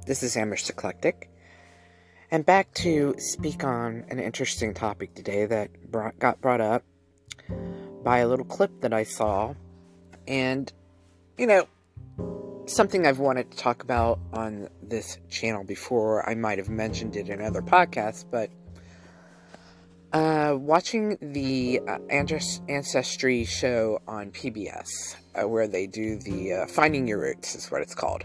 This is Amherst Eclectic, and back to speak on an interesting topic today that got brought up by a little clip that I saw, and, something I've wanted to talk about on this channel before. I might have mentioned it in other podcasts, but watching the Ancestry show on PBS, where they do the Finding Your Roots is what it's called.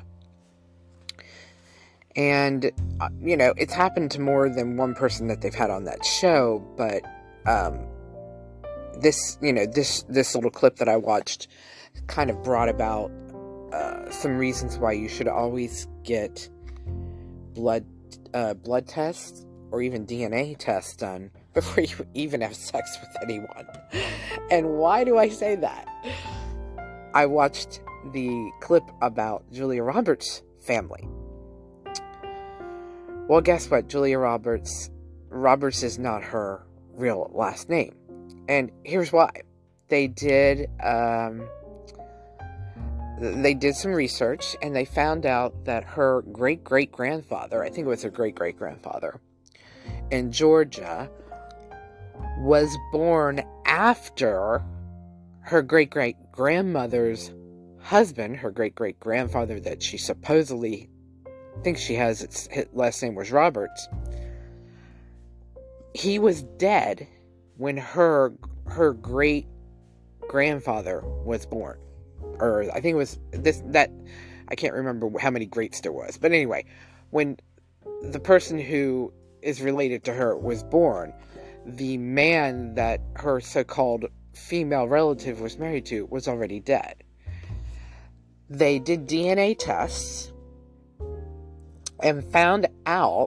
And, it's happened to more than one person that they've had on that show, but, this little clip that I watched kind of brought about, some reasons why you should always get blood tests or even DNA tests done before you even have sex with anyone. And why do I say that? I watched the clip about Julia Roberts' family. Well, guess what? Julia Roberts is not her real last name. And here's why. They did some research, and they found out that her great-great-grandfather, I think it was her great-great-grandfather, in Georgia, was born after her great-great-grandmother's husband, her great-great-grandfather that she supposedly thinks she has, its last name was Roberts. He was dead when her great-grandfather was born. Or I think it was I can't remember how many greats there was. But anyway, when the person who is related to her was born, the man that her so-called female relative was married to was already dead. They did DNA tests and found out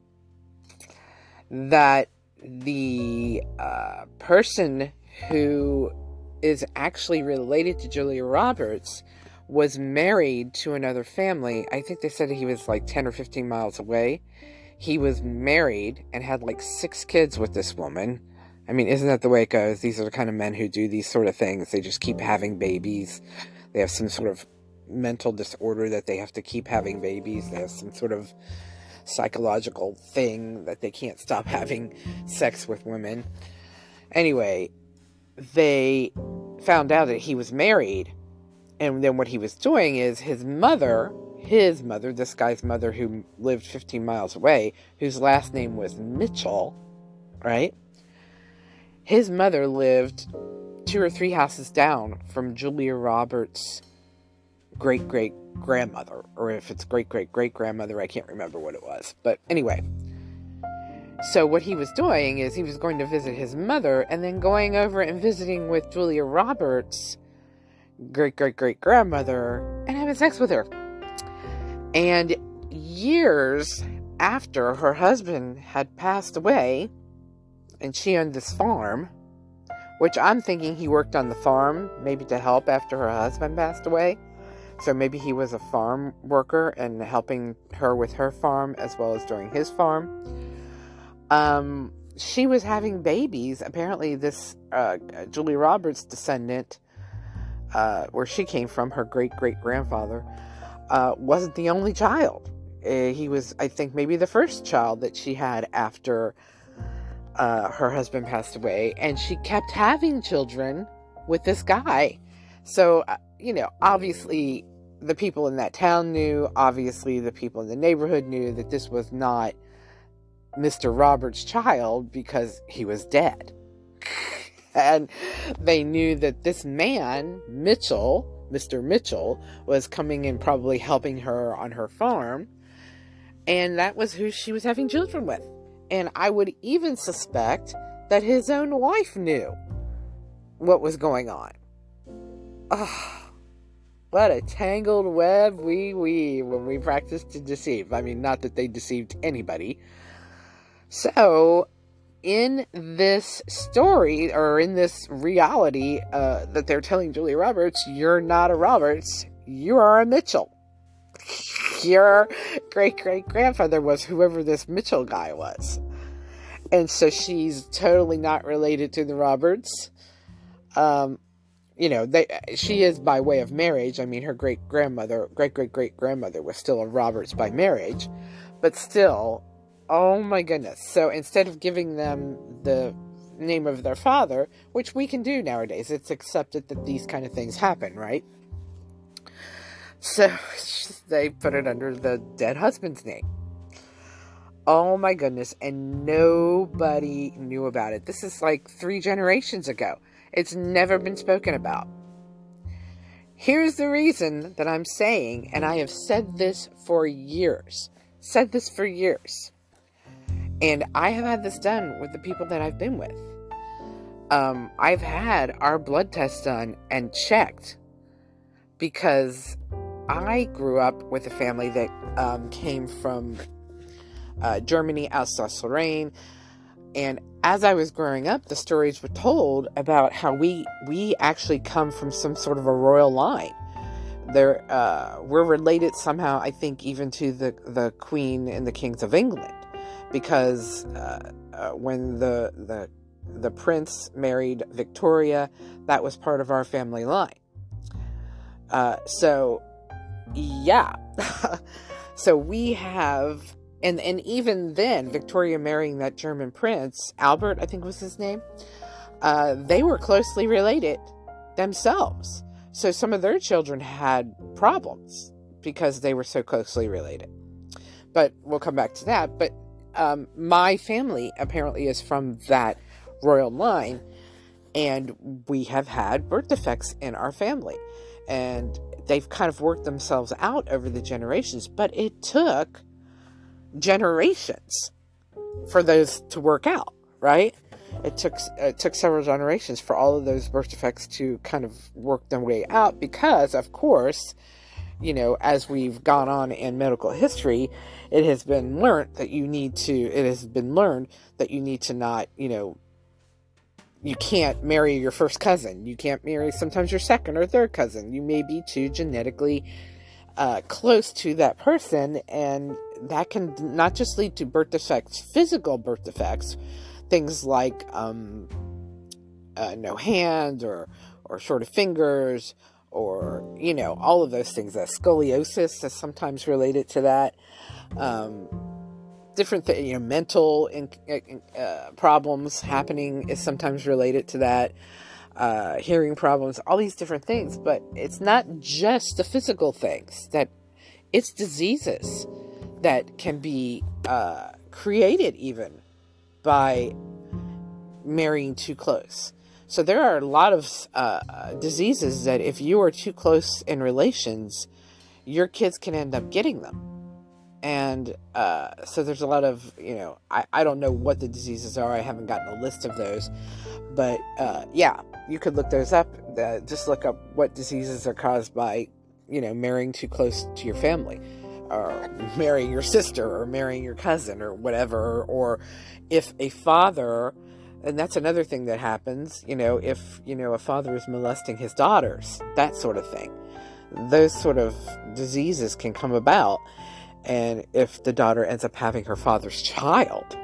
that the person who is actually related to Julia Roberts was married to another family. I think they said he was like 10 or 15 miles away. He was married and had like 6 kids with this woman. I mean, isn't that the way it goes? These are the kind of men who do these sort of things. They just keep having babies. They have some sort of mental disorder that they have to keep having babies. They have some sort of psychological thing that they can't stop having sex with women. Anyway, they found out that he was married, and then what he was doing is his mother, this guy's mother who lived 15 miles away, whose last name was Mitchell, right? His mother lived 2 or 3 houses down from Julia Roberts' great-great-grandmother, or if it's great-great-great-grandmother, I can't remember what it was. But anyway, so what he was doing is he was going to visit his mother and then going over and visiting with Julia Roberts' great-great-great-grandmother and having sex with her. And years after her husband had passed away and she owned this farm, which I'm thinking he worked on the farm maybe to help after her husband passed away. So maybe he was a farm worker and helping her with her farm as well as during his farm. She was having babies. Apparently this Julia Roberts descendant, where she came from, her great-great-grandfather, wasn't the only child. He was, I think, maybe the first child that she had after her husband passed away. And she kept having children with this guy. So, obviously the people in that town knew, obviously the people in the neighborhood knew that this was not Mr. Roberts' child because he was dead. And they knew that this man, Mr. Mitchell, was coming and probably helping her on her farm. And that was who she was having children with. And I would even suspect that his own wife knew what was going on. Ah. What a tangled web we weave when we practice to deceive. I mean, not that they deceived anybody. So, in this story, or in this reality that they're telling Julia Roberts, you're not a Roberts, you are a Mitchell. Your great-great-grandfather was whoever this Mitchell guy was. And so she's totally not related to the Roberts. she is by way of marriage. I mean, her great great great grandmother was still a Roberts by marriage, but still, oh my goodness. So instead of giving them the name of their father, which we can do nowadays, it's accepted that these kind of things happen, right? So they put it under the dead husband's name. Oh my goodness, and nobody knew about it. This is like 3 generations ago. It's never been spoken about. Here's the reason that I'm saying, and I have said this for years. And I have had this done with the people that I've been with. I've had our blood tests done and checked because I grew up with a family that came from Germany, Alsace-Lorraine, and as I was growing up, the stories were told about how we actually come from some sort of a royal line. We're related somehow, I think, even to the Queen and the Kings of England, because when the prince married Victoria, that was part of our family line. So yeah, so we have. And even then, Victoria marrying that German prince, Albert, I think was his name, they were closely related themselves. So some of their children had problems because they were so closely related. But we'll come back to that. But my family apparently is from that royal line, and we have had birth defects in our family. And they've kind of worked themselves out over the generations, but it took generations for those to work out, right? It took several generations for all of those birth defects to kind of work their way out, because of course, as we've gone on in medical history, it has been learned that you need to not, you can't marry your first cousin. You can't marry sometimes your second or third cousin. You may be too genetically close to that person, and that can not just lead to birth defects, physical birth defects, things like no hand or short fingers, or all of those things. Scoliosis is sometimes related to that. Different mental problems happening is sometimes related to that. Hearing problems, all these different things. But it's not just the physical things, that it's diseases that can be created even by marrying too close. So there are a lot of diseases that if you are too close in relations, your kids can end up getting them. And so there's a lot of, I don't know what the diseases are. I haven't gotten a list of those. But yeah, you could look those up. Just look up what diseases are caused by, marrying too close to your family, or marrying your sister, or marrying your cousin, or whatever. Or if a father, and that's another thing that happens, if, a father is molesting his daughters, that sort of thing. Those sort of diseases can come about. And if the daughter ends up having her father's child,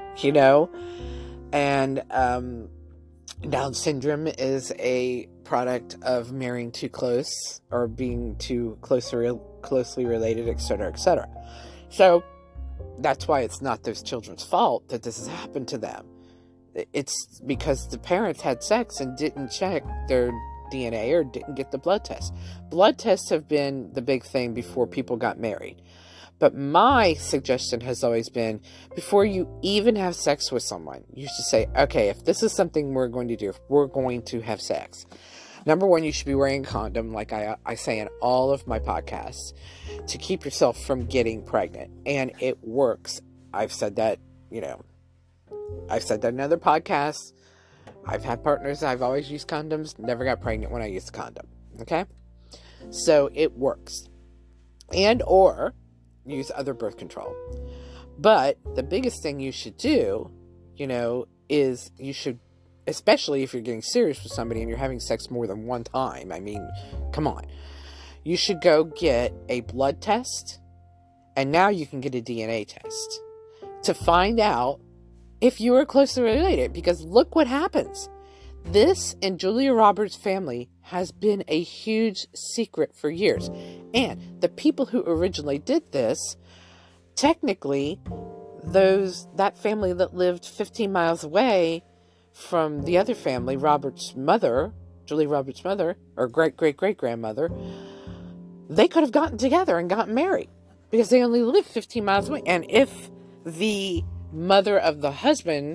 and Down syndrome is a product of marrying too close, or being too closely related, etc., etc. So that's why it's not those children's fault that this has happened to them. It's because the parents had sex and didn't check their DNA or didn't get the blood test. Blood tests have been the big thing before people got married. But my suggestion has always been, before you even have sex with someone, you should say, okay, if this is something we're going to do, if we're going to have sex, number one, you should be wearing a condom, like I say in all of my podcasts, to keep yourself from getting pregnant. And it works. I've said that, I've said that in other podcasts. I've had partners, I've always used condoms, never got pregnant when I used a condom. Okay? So it works. And or use other birth control. But the biggest thing you should do, is you should, especially if you're getting serious with somebody and you're having sex more than one time, I mean, come on. You should go get a blood test, and now you can get a DNA test to find out if you are closely related, because look what happens. This in Julia Roberts' family has been a huge secret for years. And the people who originally did this, technically, that family that lived 15 miles away from the other family, Robert's mother, Julia Roberts' mother, or great-great-great-grandmother, they could have gotten together and gotten married because they only lived 15 miles away. And if the mother of the husband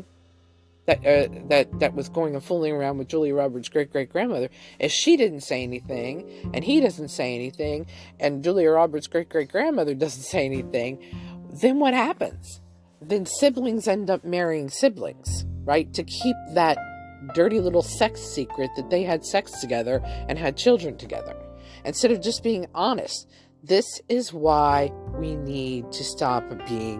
that was going and fooling around with Julia Roberts' great-great-grandmother, if she didn't say anything, and he doesn't say anything, and Julia Roberts' great-great-grandmother doesn't say anything, then what happens? Then siblings end up marrying siblings, right? To keep that dirty little sex secret that they had sex together and had children together. Instead of just being honest. This is why we need to stop being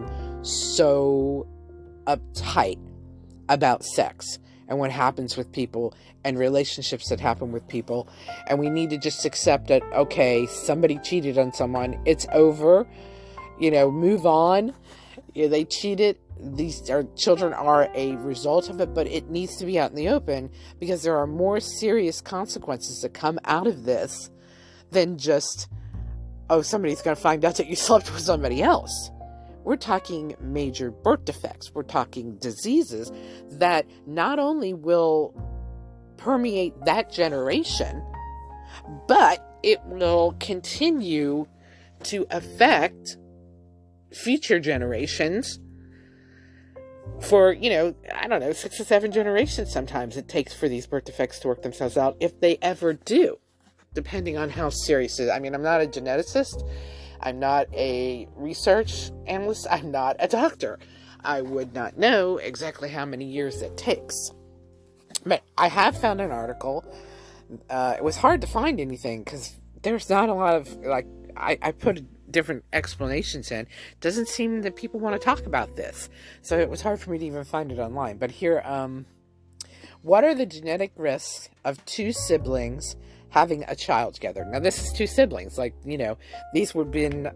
so uptight about sex and what happens with people and relationships that happen with people. And we need to just accept that, okay, somebody cheated on someone. It's over. Move on. They cheated. Children are a result of it, but it needs to be out in the open because there are more serious consequences that come out of this than just, oh, somebody's going to find out that you slept with somebody else. We're talking major birth defects. We're talking diseases that not only will permeate that generation, but it will continue to affect future generations for, 6 or 7 generations sometimes it takes for these birth defects to work themselves out, if they ever do, depending on how serious it is. I mean, I'm not a geneticist. I'm not a research analyst. I'm not a doctor. I would not know exactly how many years it takes. But I have found an article. It was hard to find anything because there's not a lot of, I put different explanations in. It doesn't seem that people want to talk about this. So it was hard for me to even find it online. But here, what are the genetic risks of 2 siblings having a child together? Now, this is 2 siblings. These would have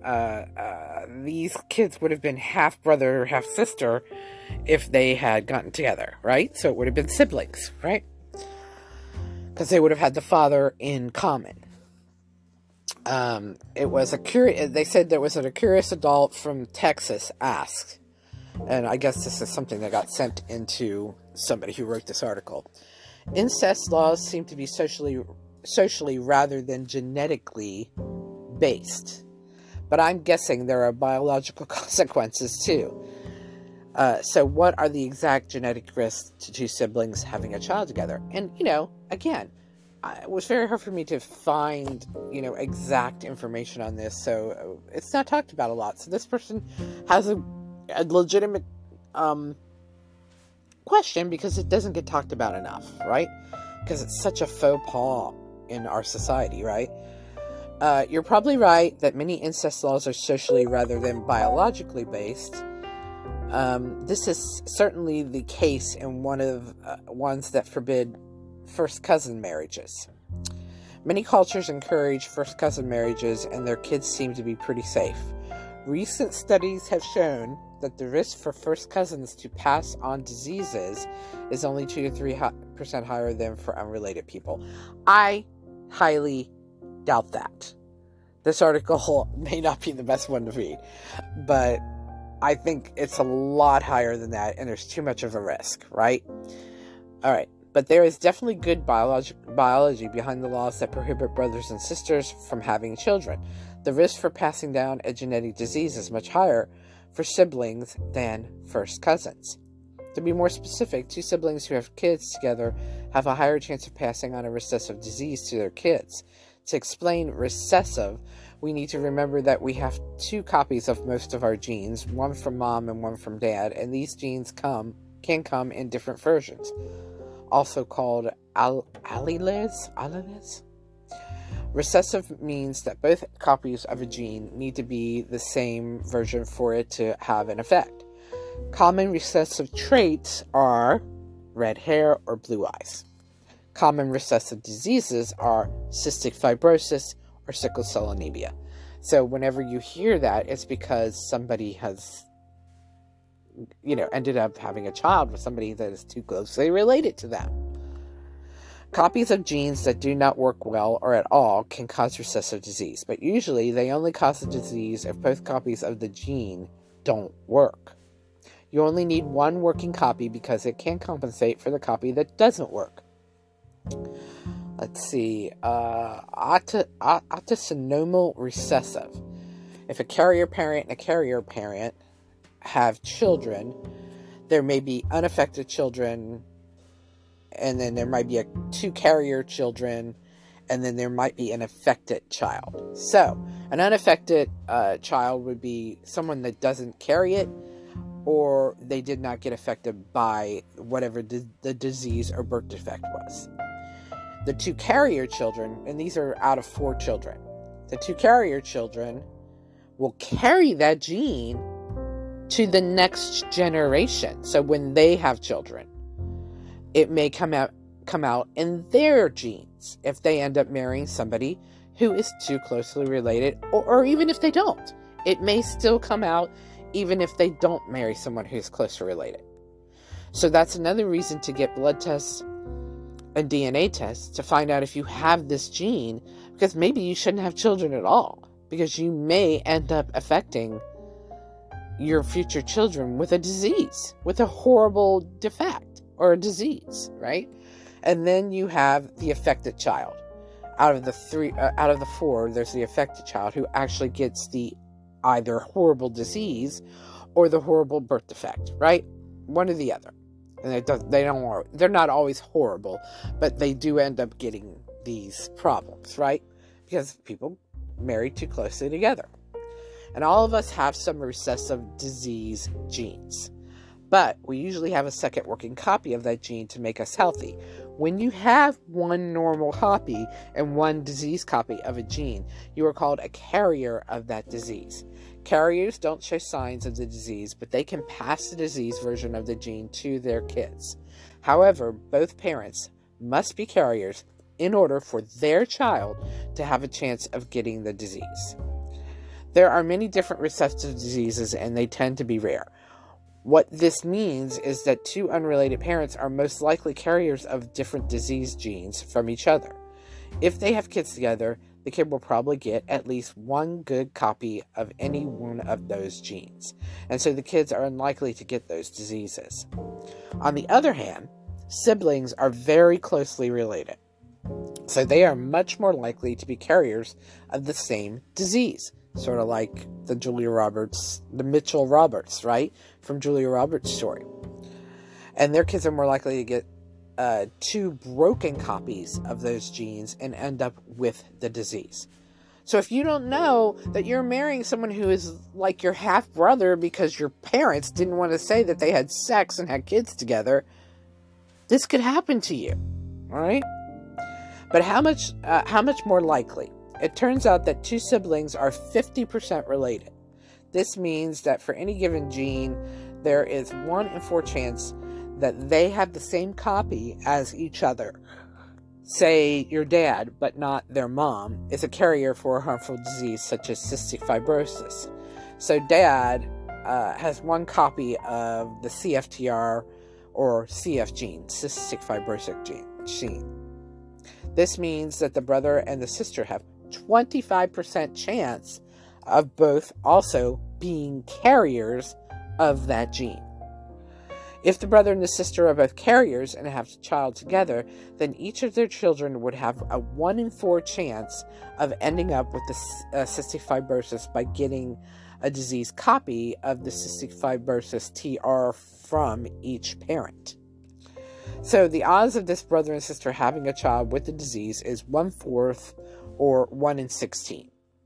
been, these kids would have been half brother, half sister if they had gotten together, right? So it would have been siblings, right? Because they would have had the father in common. They said there was a curious adult from Texas asked, and I guess this is something that got sent into somebody who wrote this article. Incest laws seem to be socially rather than genetically based, but I'm guessing there are biological consequences too. So what are the exact genetic risks to 2 siblings having a child together? And again, it was very hard for me to find exact information on this, so it's not talked about a lot. So this person has a legitimate question because it doesn't get talked about enough, right? Because it's such a faux pas in our society, right? You're probably right that many incest laws are socially rather than biologically based. This is certainly the case in one of ones that forbid first cousin marriages. Many cultures encourage first cousin marriages, and their kids seem to be pretty safe. Recent studies have shown that the risk for first cousins to pass on diseases is only 2 to 3% higher than for unrelated people. I highly doubt that. This article may not be the best one to read, but I think it's a lot higher than that, and there's too much of a risk, right? All right, but there is definitely good biology behind the laws that prohibit brothers and sisters from having children. The risk for passing down a genetic disease is much higher for siblings than first cousins. To be more specific, 2 siblings who have kids together have a higher chance of passing on a recessive disease to their kids. To explain recessive, we need to remember that we have 2 copies of most of our genes, one from mom and one from dad, and these genes can come in different versions, also called alleles. Recessive means that both copies of a gene need to be the same version for it to have an effect. Common recessive traits are red hair or blue eyes. Common recessive diseases are cystic fibrosis or sickle cell anemia. So whenever you hear that, it's because somebody has, ended up having a child with somebody that is too closely related to them. Copies of genes that do not work well or at all can cause recessive disease, but usually they only cause the disease if both copies of the gene don't work. You only need one working copy because it can compensate for the copy that doesn't work. Let's see, autosomal recessive. If a carrier parent and a carrier parent have children, there may be unaffected children, and then there might be two carrier children, and then there might be an affected child. So, an unaffected child would be someone that doesn't carry it, or they did not get affected by whatever the disease or birth defect was. The two carrier children, and these are out of 4 children, the two carrier children will carry that gene to the next generation. So when they have children, it may come out in their genes if they end up marrying somebody who is too closely related, or even if they don't. It may still come out even if they don't marry someone who's closely related. So that's another reason to get blood tests and DNA tests to find out if you have this gene, because maybe you shouldn't have children at all, because you may end up affecting your future children with a disease, with a horrible defect or a disease, right? And then you have the affected child. Out of the 4, there's the affected child who actually gets the either horrible disease or the horrible birth defect, right? One or the other. And they're not always horrible, but they do end up getting these problems, right? Because people marry too closely together. And all of us have some recessive disease genes, but we usually have a second working copy of that gene to make us healthy. When you have one normal copy and one disease copy of a gene, you are called a carrier of that disease. Carriers don't show signs of the disease, but they can pass the disease version of the gene to their kids. However, both parents must be carriers in order for their child to have a chance of getting the disease. There are many different recessive diseases, and they tend to be rare. What this means is that 2 unrelated parents are most likely carriers of different disease genes from each other. If they have kids together, the kid will probably get at least one good copy of any one of those genes, and so the kids are unlikely to get those diseases. On the other hand, siblings are very closely related, so they are much more likely to be carriers of the same disease. Sort of like the Mitchell Roberts, right? From Julia Roberts' story. And their kids are more likely to get 2 broken copies of those genes and end up with the disease. So if you don't know that you're marrying someone who is like your half-brother because your parents didn't want to say that they had sex and had kids together, this could happen to you, all right? But how much more likely? It turns out that 2 siblings are 50% related. This means that for any given gene, there is 1 in 4 chance that they have the same copy as each other. Say your dad, but not their mom, is a carrier for a harmful disease such as cystic fibrosis. So dad has 1 copy of the CFTR or CF gene, cystic fibrosis gene. This means that the brother and the sister have 25% chance of both also being carriers of that gene. If the brother and the sister are both carriers and have a child together, then each of their children would have a 1 in 4 chance of ending up with the cystic fibrosis by getting a disease copy of the cystic fibrosis TR from each parent. So the odds of this brother and sister having a child with the disease is 1/4 or 1 in 16.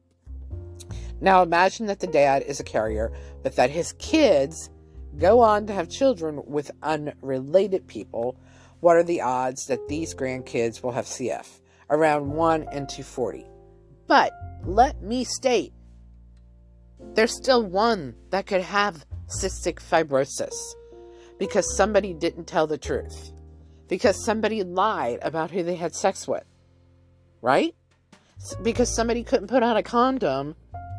Now imagine that the dad is a carrier, but that his kids go on to have children with unrelated people. What are the odds that these grandkids will have CF? Around 1 in 240. But let me state, there's still one that could have cystic fibrosis because somebody didn't tell the truth, because somebody lied about who they had sex with, right? Because somebody couldn't put on a condom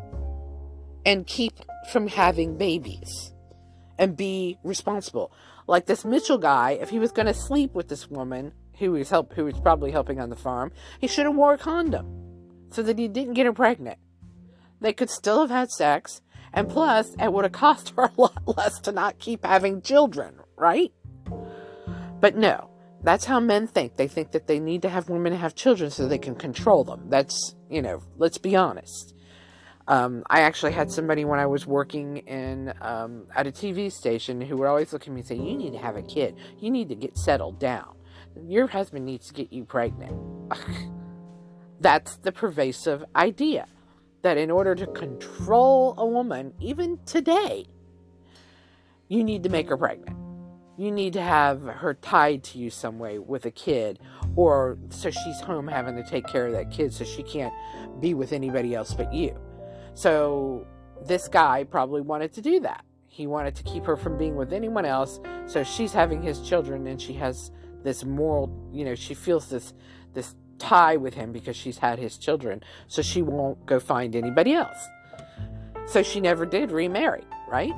and keep from having babies and be responsible. Like this Mitchell guy, if he was going to sleep with this woman, who was probably helping on the farm, he should have wore a condom so that he didn't get her pregnant. They could still have had sex, and plus, it would have cost her a lot less to not keep having children, right? But no, that's how men think. They think that they need to have women have children so they can control them. That's, let's be honest. I actually had somebody when I was working at a TV station who would always look at me and say, you need to have a kid. You need to get settled down. Your husband needs to get you pregnant. That's the pervasive idea. That in order to control a woman, even today, you need to make her pregnant. You need to have her tied to you some way with a kid, or so she's home having to take care of that kid so she can't be with anybody else but you. So this guy probably wanted to do that. He wanted to keep her from being with anyone else, so she's having his children, and she has this moral, she feels this tie with him because she's had his children, so she won't go find anybody else. So she never did remarry, right?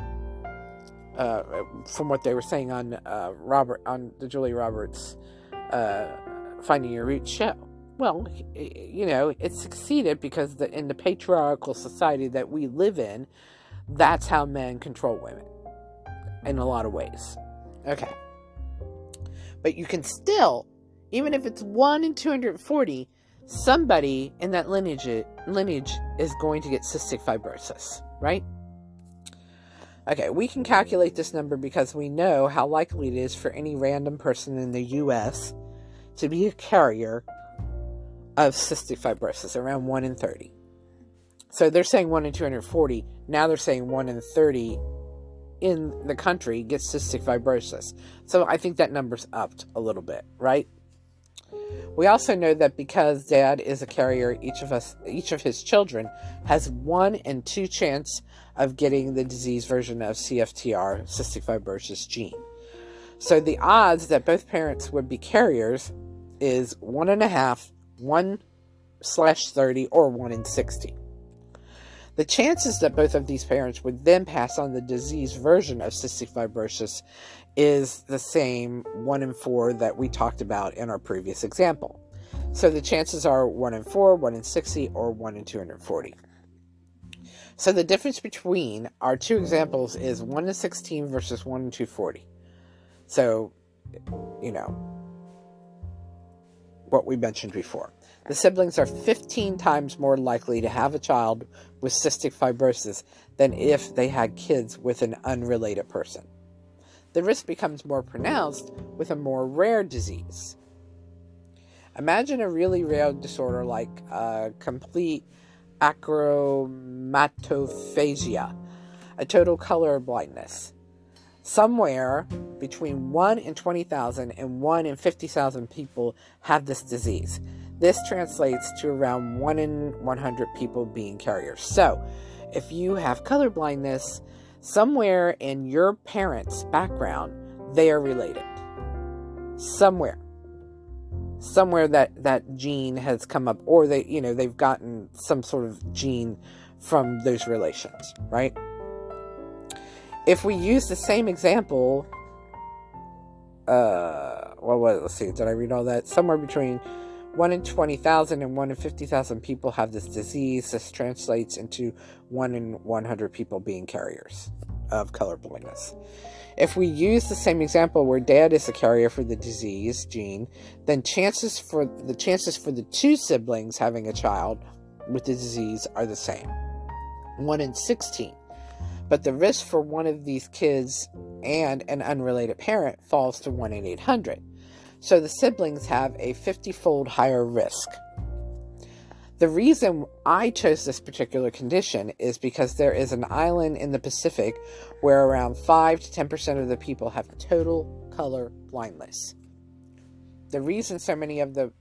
From what they were saying on the Julia Roberts Finding Your Roots show. Well, it succeeded because in the patriarchal society that we live in, that's how men control women in a lot of ways. Okay. But you can still, even if it's 1 in 240, somebody in that lineage is going to get cystic fibrosis, right? Okay, we can calculate this number because we know how likely it is for any random person in the U.S. to be a carrier of cystic fibrosis, around 1 in 30. So they're saying 1 in 240. Now they're saying 1 in 30 in the country gets cystic fibrosis. So I think that number's upped a little bit, right? We also know that because dad is a carrier, each of his children has 1 in 2 chance of getting the disease version of CFTR, cystic fibrosis gene. So the odds that both parents would be carriers is 1.5, 1/30, or 1 in 60. The chances that both of these parents would then pass on the disease version of cystic fibrosis is the same 1 in 4 that we talked about in our previous example. So the chances are 1 in 4, 1 in 60, or 1 in 240. So the difference between our two examples is 1 in 16 versus 1 in 240. So, what we mentioned before. The siblings are 15 times more likely to have a child with cystic fibrosis than if they had kids with an unrelated person. The risk becomes more pronounced with a more rare disease. Imagine a really rare disorder like complete achromatophagia, a total color blindness. Somewhere between 1 in 20,000 and 1 in 50,000 people have this disease. This translates to around 1 in 100 people being carriers. So, if you have color blindness, somewhere in your parents' background, they are related. Somewhere that gene has come up, or they've gotten some sort of gene from those relations, right? If we use the same example, let's see, did I read all that? Somewhere between 1 in 20,000 and 1 in 50,000 people have this disease. This translates into 1 in 100 people being carriers of color blindness. If we use the same example where dad is the carrier for the disease gene, then the chances for the two siblings having a child with the disease are the same, 1 in 16. But the risk for one of these kids and an unrelated parent falls to 1 in 800. So the siblings have a 50-fold higher risk. The reason I chose this particular condition is because there is an island in the Pacific where around 5 to 10% of the people have total color blindness. The reason so many of the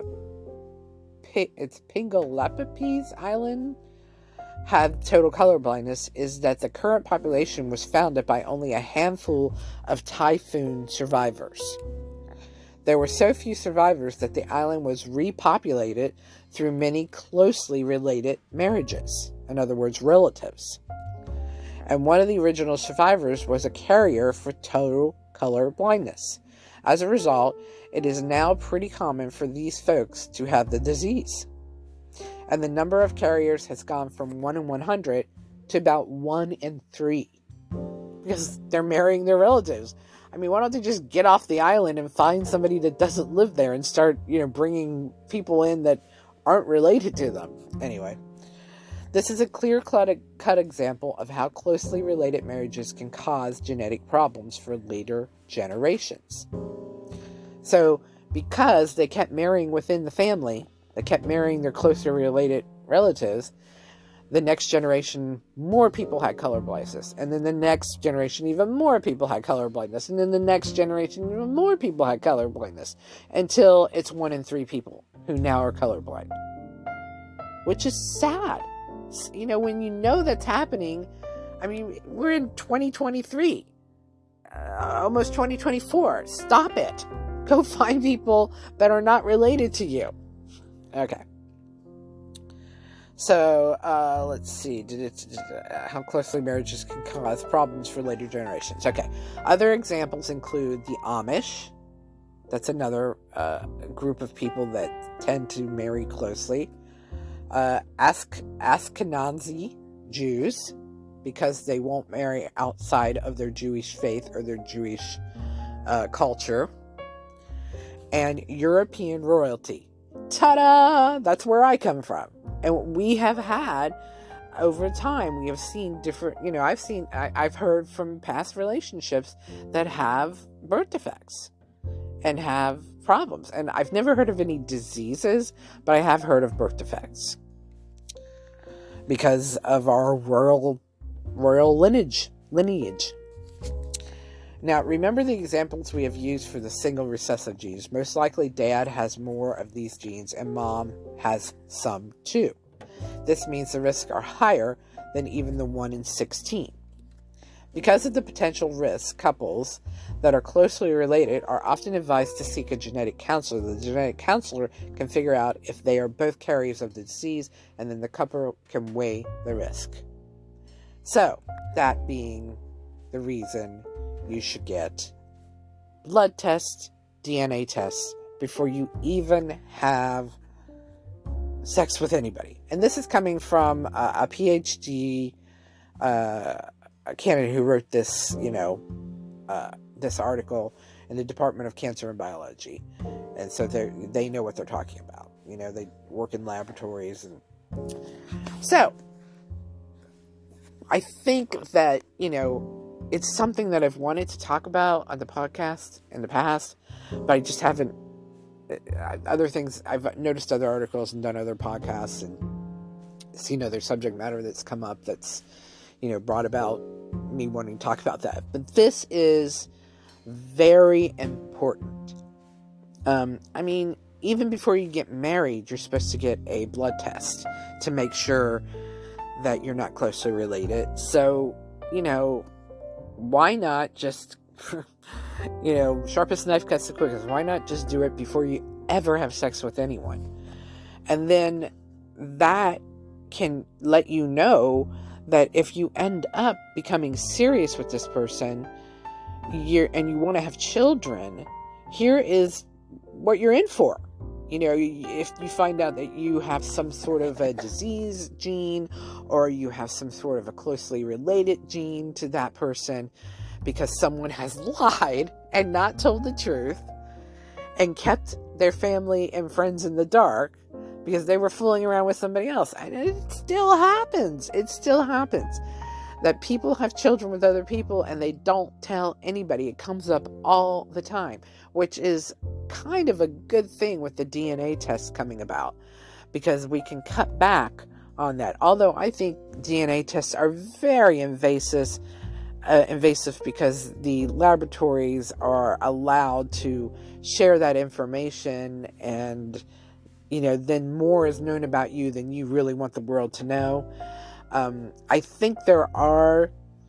it's Pingalapapes Island have total color blindness is that the current population was founded by only a handful of typhoon survivors. There were so few survivors that the island was repopulated through many closely related marriages, in other words, relatives. And one of the original survivors was a carrier for total color blindness. As a result, it is now pretty common for these folks to have the disease. And the number of carriers has gone from 1 in 100 to about 1 in 3. Because they're marrying their relatives. I mean, why don't they just get off the island and find somebody that doesn't live there and start, bringing people in that aren't related to them? Anyway, this is a clear-cut example of how closely related marriages can cause genetic problems for later generations. So, because they kept marrying within the family, they kept marrying their closely related relatives, the next generation, more people had color blindness. And then the next generation, even more people had color blindness. And then the next generation, even more people had color blindness. Until it's 1 in 3 people who now are colorblind. Which is sad. When you know that's happening, I mean, we're in 2023. Almost 2024. Stop it. Go find people that are not related to you. Okay. So, let's see. How closely marriages can cause problems for later generations. Okay. Other examples include the Amish. That's another group of people that tend to marry closely. Ashkenazi Jews, because they won't marry outside of their Jewish faith or their Jewish culture. And European royalty. Ta-da! That's where I come from. And we have had, over time, we have seen different, I've heard from past relationships that have birth defects and have problems. And I've never heard of any diseases, but I have heard of birth defects because of our royal lineage. Now, remember the examples we have used for the single recessive genes. Most likely, Dad has more of these genes, and Mom has some too. This means the risks are higher than even the 1 in 16. Because of the potential risk, couples that are closely related are often advised to seek a genetic counselor. The genetic counselor can figure out if they are both carriers of the disease, and then the couple can weigh the risk. So, that being the reason you should get blood tests, DNA tests, before you even have sex with anybody. And this is coming from a PhD candidate who wrote this, this article in the Department of Cancer and Biology. And so they know what they're talking about. They work in laboratories. And so, I think that, it's something that I've wanted to talk about on the podcast in the past, but I just haven't. Other things, I've noticed other articles and done other podcasts and seen other subject matter that's come up that's, brought about me wanting to talk about that. But this is very important. Even before you get married, you're supposed to get a blood test to make sure that you're not closely related. So, why not just, sharpest knife cuts the quickest. Why not just do it before you ever have sex with anyone? And then that can let you know that if you end up becoming serious with this person, and you want to have children, here is what you're in for. If you find out that you have some sort of a disease gene, or you have some sort of a closely related gene to that person, because someone has lied and not told the truth and kept their family and friends in the dark because they were fooling around with somebody else. And it still happens. It still happens that people have children with other people and they don't tell anybody. It comes up all the time, which is kind of a good thing with the DNA tests coming about, because we can cut back on that. Although I think DNA tests are very invasive because the laboratories are allowed to share that information, and then more is known about you than you really want the world to know. I think there are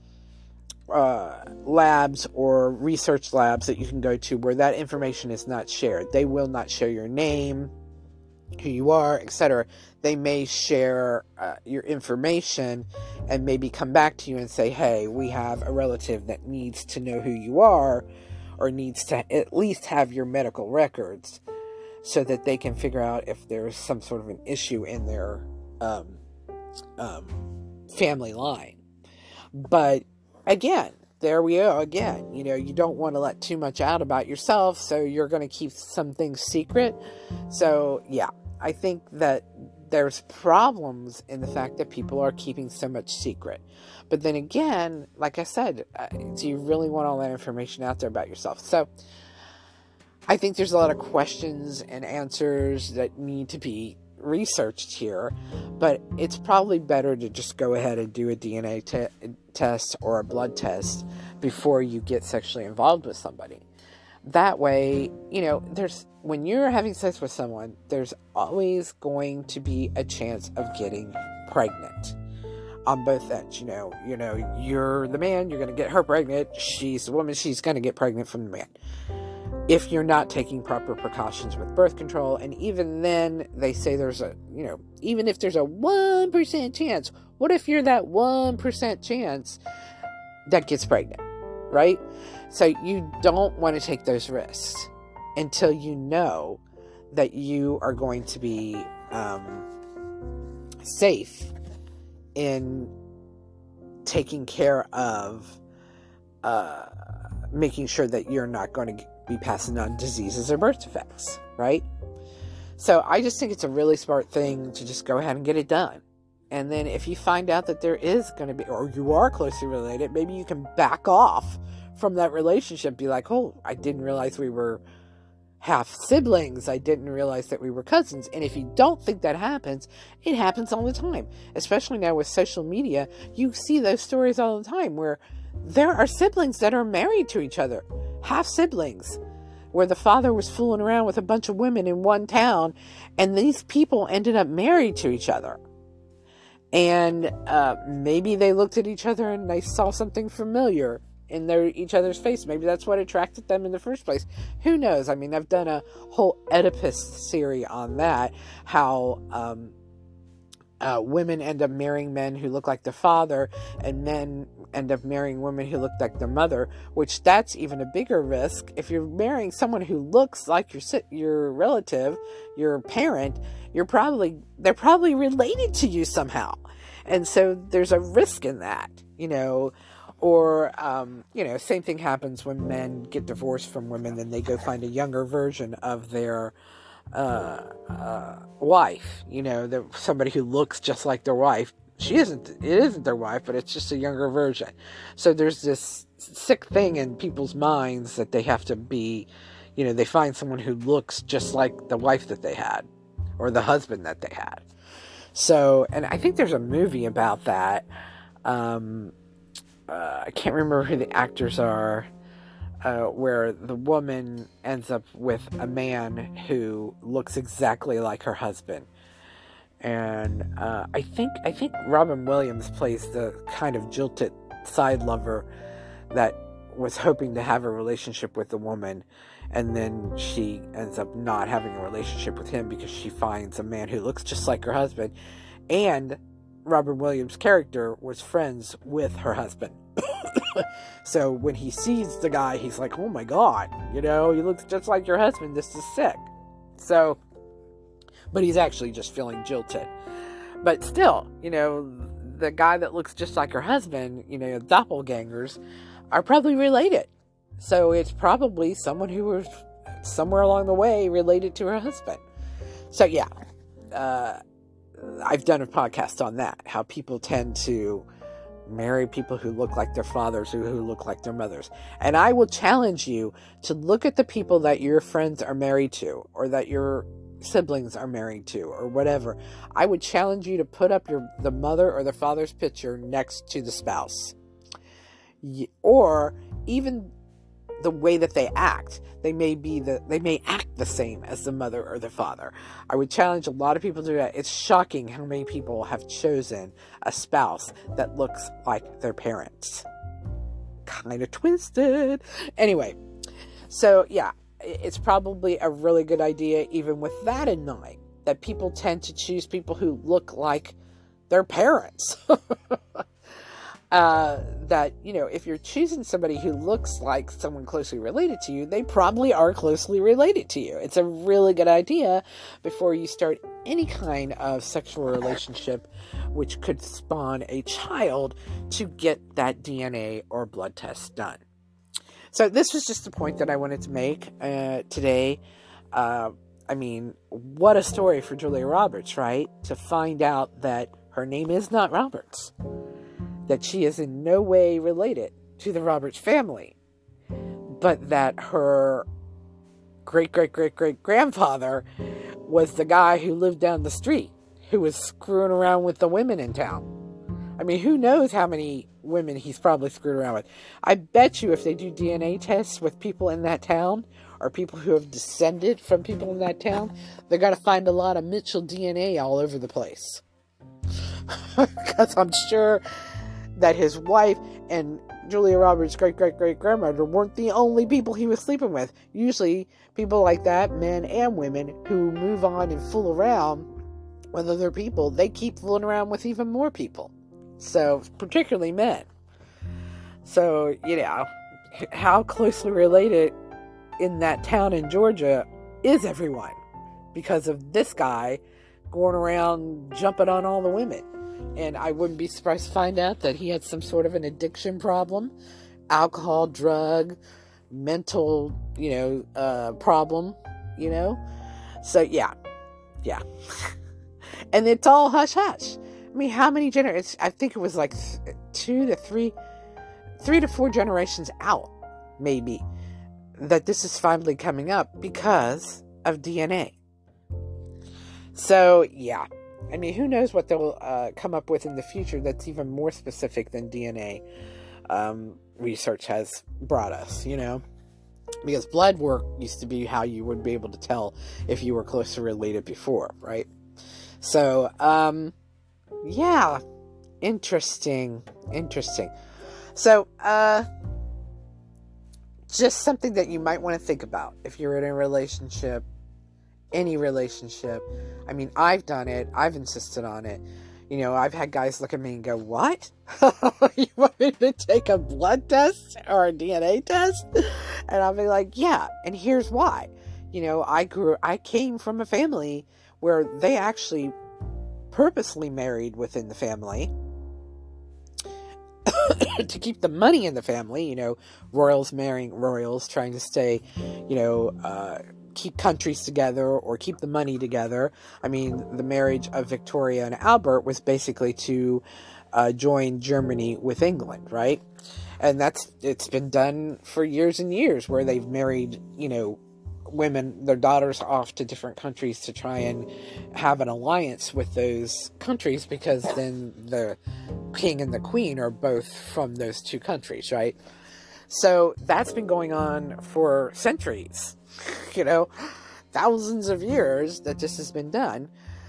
labs or research labs that you can go to where that information is not shared. They will not share your name, who you are, etc. They may share your information and maybe come back to you and say, hey, we have a relative that needs to know who you are, or needs to at least have your medical records so that they can figure out if there's some sort of an issue in their family line. But again, there we go again. You don't want to let too much out about yourself, so you're going to keep some things secret. So yeah, I think that there's problems in the fact that people are keeping so much secret. But then again, like I said, do you really want all that information out there about yourself? So I think there's a lot of questions and answers that need to be researched here, but it's probably better to just go ahead and do a DNA test or a blood test before you get sexually involved with somebody. That way, when you're having sex with someone, there's always going to be a chance of getting pregnant on both ends. You're the man, you're going to get her pregnant. She's the woman, she's going to get pregnant from the man. If you're not taking proper precautions with birth control, and even then, they say even if there's a 1% chance, what if you're that 1% chance that gets pregnant, right? So you don't want to take those risks until you know that you are going to be safe in taking care of making sure that you're not going to be passing on diseases or birth defects, right? So I just think it's a really smart thing to just go ahead and get it done. And then if you find out that there is going to be, or you are closely related, maybe you can back off from that relationship. Be like, oh, I didn't realize we were half siblings. I didn't realize that we were cousins. And if you don't think that happens, it happens all the time. Especially now with social media, you see those stories all the time where there are siblings that are married to each other. Half siblings, where the father was fooling around with a bunch of women in one town, and these people ended up married to each other. And maybe they looked at each other and they saw something familiar in each other's face. Maybe that's what attracted them in the first place. Who knows? I mean, I've done a whole Oedipus series on that, how women end up marrying men who look like their father, and men end up marrying women who look like their mother, which that's even a bigger risk. If you're marrying someone who looks like your relative, your parent, they're probably related to you somehow. And so there's a risk in that, or, same thing happens when men get divorced from women, then they go find a younger version of their wife, somebody who looks just like their wife. It isn't their wife, but it's just a younger version. So there's this sick thing in people's minds that they have to be, they find someone who looks just like the wife that they had, or the husband that they had. So, and I think there's a movie about that. I can't remember who the actors are, where the woman ends up with a man who looks exactly like her husband. And I think Robin Williams plays the kind of jilted side lover that was hoping to have a relationship with the woman, and then she ends up not having a relationship with him because she finds a man who looks just like her husband. And Robin Williams' character was friends with her husband. So when he sees the guy, he's like, oh my God, he looks just like your husband. This is sick. So, but he's actually just feeling jilted. But still, the guy that looks just like her husband, doppelgangers, are probably related. So it's probably someone who was somewhere along the way related to her husband. So yeah, I've done a podcast on that, how people tend to marry people who look like their fathers, who look like their mothers. And I will challenge you to look at the people that your friends are married to, or that your siblings are married to, or whatever. I would challenge you to put up the mother or the father's picture next to the spouse. Or even the way that they act. They may act the same as the mother or the father. I would challenge a lot of people to do that. It's shocking how many people have chosen a spouse that looks like their parents. Kind of twisted. Anyway, so yeah, it's probably a really good idea, even with that in mind, that people tend to choose people who look like their parents. that, if you're choosing somebody who looks like someone closely related to you, they probably are closely related to you. It's a really good idea before you start any kind of sexual relationship which could spawn a child to get that DNA or blood test done. So this was just the point that I wanted to make today. What a story for Julia Roberts, right? To find out that her name is not Roberts. That she is in no way related to the Roberts family. But that her great-great-great-great-grandfather was the guy who lived down the street, who was screwing around with the women in town. I mean, who knows how many women he's probably screwed around with. I bet you if they do DNA tests with people in that town, or people who have descended from people in that town, they're going to find a lot of Mitchell DNA all over the place. Because I'm sure that his wife and Julia Roberts' great-great-great-grandmother weren't the only people he was sleeping with. Usually, people like that, men and women, who move on and fool around with other people, they keep fooling around with even more people. So, particularly men. So, how closely related in that town in Georgia is everyone? Because of this guy going around jumping on all the women. And I wouldn't be surprised to find out that he had some sort of an addiction problem, alcohol, drug, mental, problem, So, yeah. And it's all hush-hush. I mean, how many generations? I think it was like 3 to 4 generations out, maybe, that this is finally coming up because of DNA. So, yeah. I mean, who knows what they'll come up with in the future that's even more specific than DNA research has brought us, Because blood work used to be how you would be able to tell if you were closely related before, right? So, yeah. Interesting. So, just something that you might want to think about if you're in a relationship, any relationship. I mean, I've done it. I've insisted on it. I've had guys look at me and go, "What? You want me to take a blood test or a DNA test?" And I'll be like, "Yeah, and here's why. I came from a family where they actually purposely married within the family to keep the money in the family, royals marrying royals, trying to stay, keep countries together or keep the money together. I mean, the marriage of Victoria and Albert was basically to join Germany with England, right? And it's been done for years and years, where they've married, women, their daughters, off to different countries to try and have an alliance with those countries, because then the king and the queen are both from those two countries, right? So that's been going on for centuries, thousands of years that this has been done.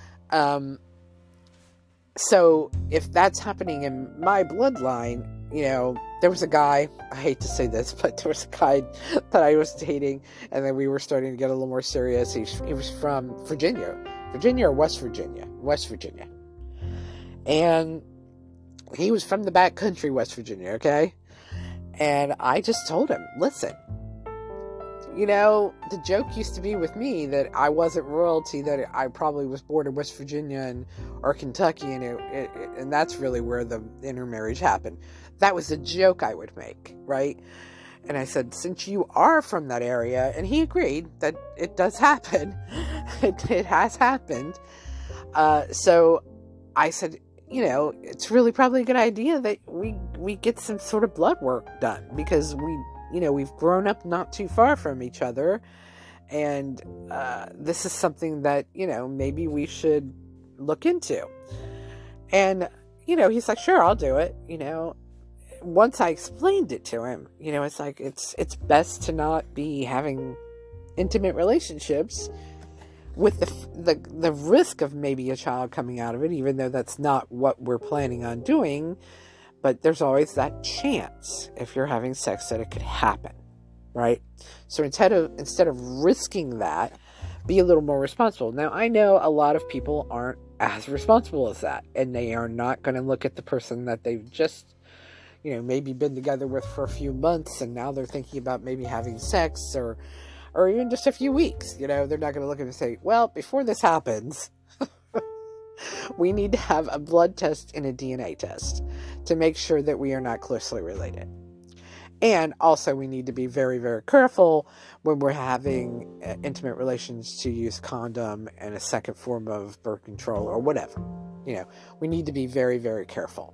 So if that's happening in my bloodline, there was a guy, I hate to say this, but there was a guy that I was dating, and then we were starting to get a little more serious. He was from Virginia or West Virginia. And he was from the back country, West Virginia, okay? And I just told him, listen, the joke used to be with me that I wasn't royalty, that I probably was born in West Virginia or Kentucky, and that's really where the intermarriage happened. That was a joke I would make, right? And I said, since you are from that area, and he agreed that it does happen, it has happened. So I said, it's really probably a good idea that we get some sort of blood work done, because we've grown up not too far from each other, and this is something that, maybe we should look into. And, he's like, sure, I'll do it. Once I explained it to him, it's like, it's best to not be having intimate relationships with the risk of maybe a child coming out of it, even though that's not what we're planning on doing. But there's always that chance, if you're having sex, that it could happen, right? So instead of risking that, be a little more responsible. Now, I know a lot of people aren't as responsible as that, and they are not going to look at the person that they've just maybe been together with for a few months, and now they're thinking about maybe having sex, or even just a few weeks. They're not going to look at it and say, well, before this happens, we need to have a blood test and a DNA test to make sure that we are not closely related. And also, we need to be very, very careful when we're having intimate relations to use condom and a second form of birth control or whatever. We need to be very, very careful.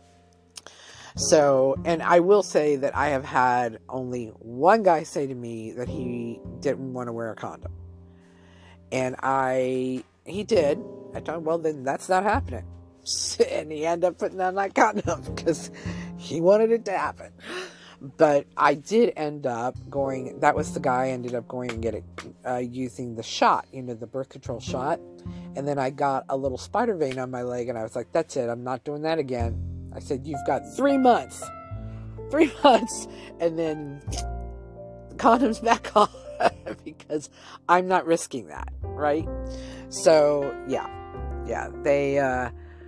So, and I will say that I have had only one guy say to me that he didn't want to wear a condom. And he did. I told him, well, then that's not happening. And he ended up putting on that condom because he wanted it to happen. But I did end up going, that was the guy I ended up going and getting, using the shot, the birth control shot. And then I got a little spider vein on my leg, and I was like, that's it, I'm not doing that again. I said, you've got 3 months. 3 months, and then the condom's back on because I'm not risking that, right? So, yeah, they,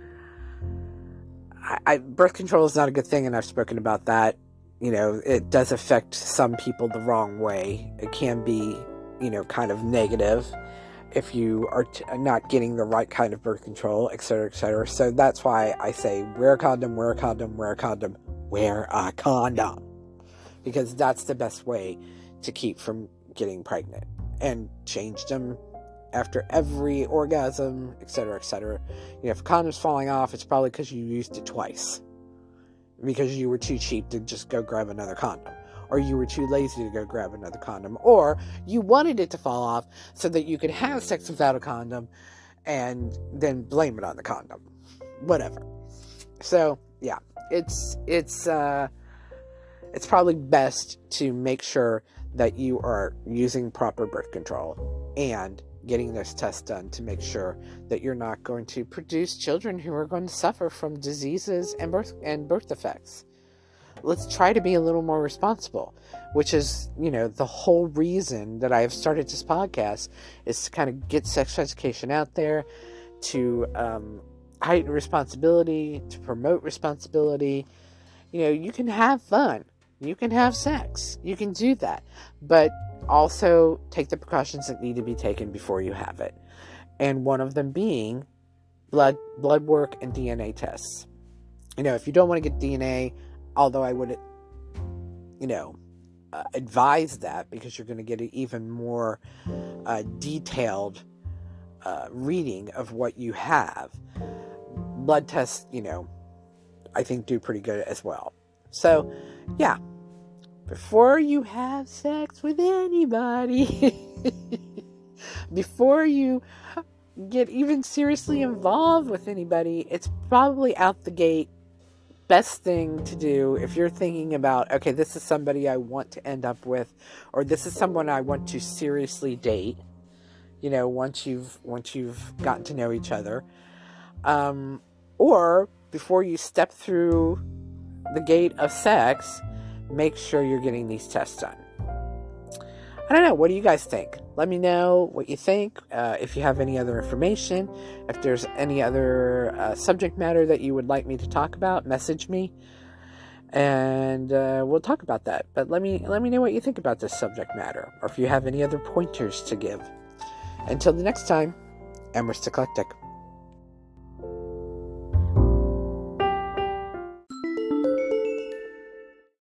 birth control is not a good thing, and I've spoken about that. It does affect some people the wrong way. It can be, kind of negative if you are not getting the right kind of birth control, etc., etc. So that's why I say wear a condom, wear a condom, wear a condom, wear a condom. Because that's the best way to keep from getting pregnant. And change them after every orgasm, etc., etc. If a condom's falling off, it's probably because you used it twice. Because you were too cheap to just go grab another condom. Or you were too lazy to go grab another condom. Or you wanted it to fall off so that you could have sex without a condom and then blame it on the condom. Whatever. So, yeah. It's probably best to make sure that you are using proper birth control and getting those tests done to make sure that you're not going to produce children who are going to suffer from diseases and birth defects. Let's try to be a little more responsible, which is, the whole reason that I have started this podcast is to kind of get sex education out there, to heighten responsibility, to promote responsibility. You can have fun. You can have sex. You can do that. But also take the precautions that need to be taken before you have it. And one of them being blood work and DNA tests. If you don't want to get DNA, although I would, advise that because you're going to get an even more detailed reading of what you have. Blood tests, I think do pretty good as well. So, yeah. Before you have sex with anybody, before you get even seriously involved with anybody, it's probably out the gate best thing to do if you're thinking about, okay, this is somebody I want to end up with, or this is someone I want to seriously date, once you've gotten to know each other, or before you step through the gate of sex, make sure you're getting these tests done. I don't know. What do you guys think? Let me know what you think. If you have any other information, if there's any other subject matter that you would like me to talk about, message me, and we'll talk about that. But let me know what you think about this subject matter, or if you have any other pointers to give. Until the next time, Amherst Eclectic.